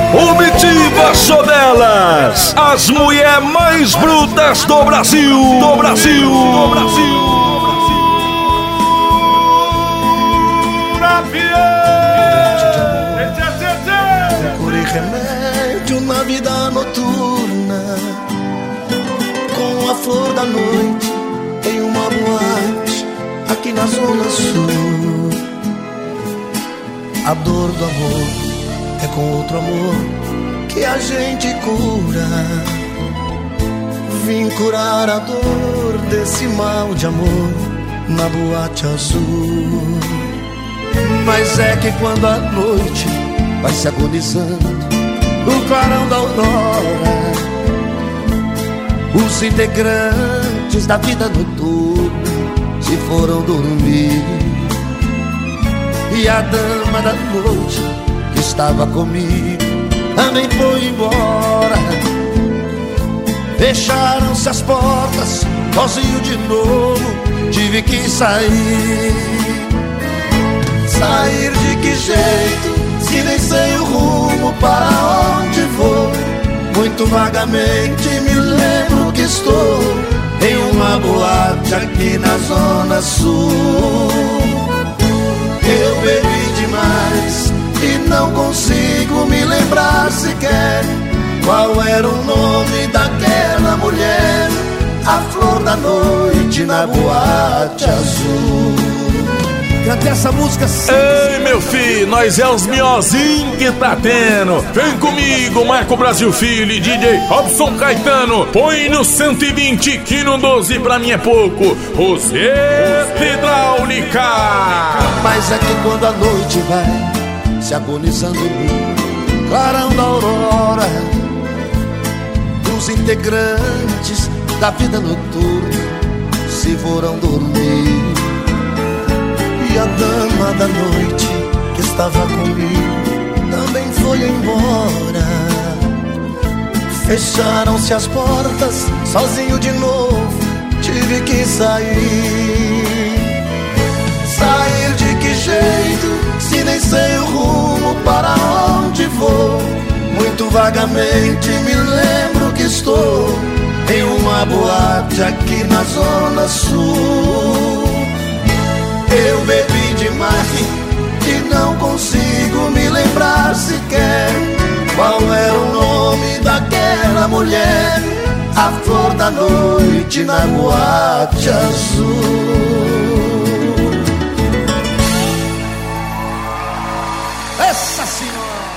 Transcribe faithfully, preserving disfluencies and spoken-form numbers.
Comitiva só delas, as mulheres mais brutas do Brasil, do Brasil, do Brasil. Procurei remédio na vida noturna, com a flor da noite em uma boate aqui na zona sul. A dor do amor é com outro amor que a gente cura. Vim curar a dor desse mal de amor na boate azul. Mas é que quando a noite vai se agonizando no clarão da aurora, os integrantes da vida noturna se foram dormir. E a dama da noite que estava comigo também foi embora. Fecharam-se as portas, sozinho de novo tive que sair. Sair de que jeito, se nem sei o rumo para onde vou. Muito vagamente me lembro que estou em uma boate aqui na zona sul. Eu bebi demais e não consigo me lembrar sequer qual era o nome daquela mulher, a flor da noite na boate azul. Cantei essa música sempre. Ei, meu filho, nós é os miozinhos que tá tendo. Vem comigo, Marco Brasil Filho e D J Robson Caetano. Põe no cento e vinte que no doze pra mim é pouco. Roseta Hidráulica. Mas é que quando a noite vai se agonizando no clarão da aurora, os integrantes da vida noturna se foram dormir. E a dama da noite que estava comigo também foi embora. Fecharam-se as portas, sozinho de novo tive que sair. Sair de que jeito, se nem sei o rumo para onde vou. Muito vagamente me lembro que estou em uma boate aqui na zona sul. Eu bebi demais e não consigo me lembrar sequer qual é o nome daquela mulher, a flor da noite na boate azul. Essa senhora!